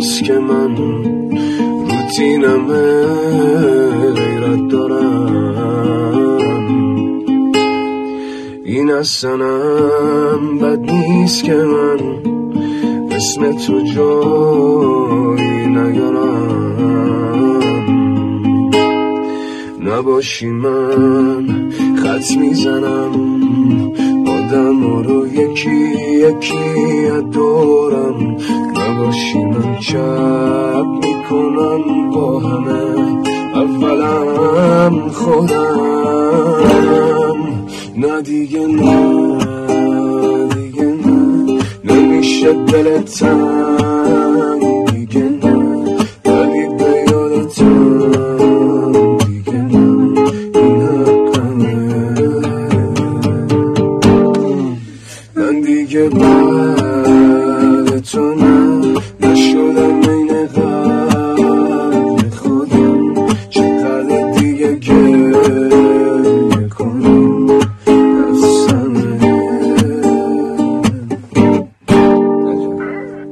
نیست که من روتینمه غیرت دارم. این اصلاً بد نیست که من اسم تو جایی نیارم. نباشی من خط میزنم آدم رو یکی یکی ادورم. نباشی من چپ میکنم با همه اولم خودم. نه دیگه نه دیگه نه نمیشه دلت تنگ دیگه نه ولی به یادتم دیگه نه این حقمه. من دیگه